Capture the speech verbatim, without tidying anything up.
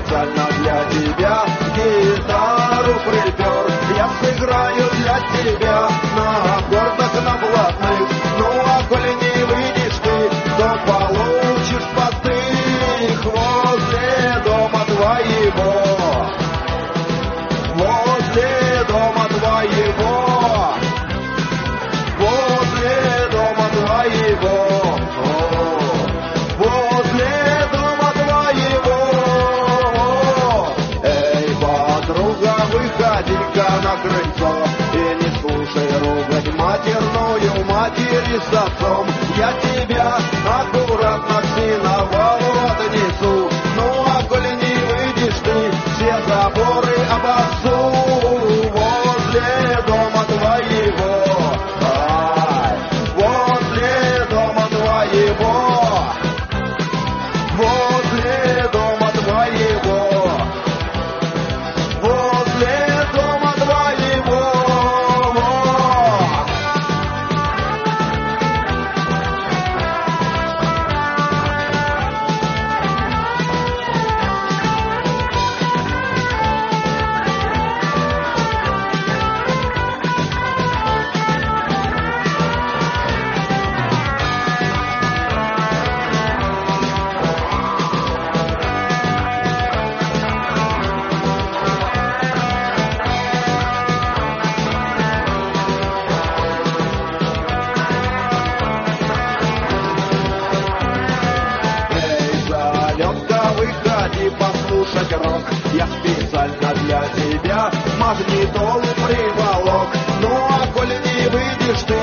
специально для тебя гитару припер. Я сыграю для тебя на аккордах, на блатных. Ну а коли не выйдешь ты, то получишь потых возле дома твоего. Возле дома твоего. Возле дома твоего. Возле дома твоего. Эй, подруга, выходи-ка на крыльцо и не слушай ругать матерную матери с отцом. Я тебя аккуратно к сеновалу отнесу. Ну а коли не выйдешь ты, все заборы обосу. Возле дома твоего. Ай, возле дома твоего. Возле дома твоего. Возле дома твоего. Послушать рок, я специально для тебя магнитолу приволок. Ну а коли не выйдешь ты,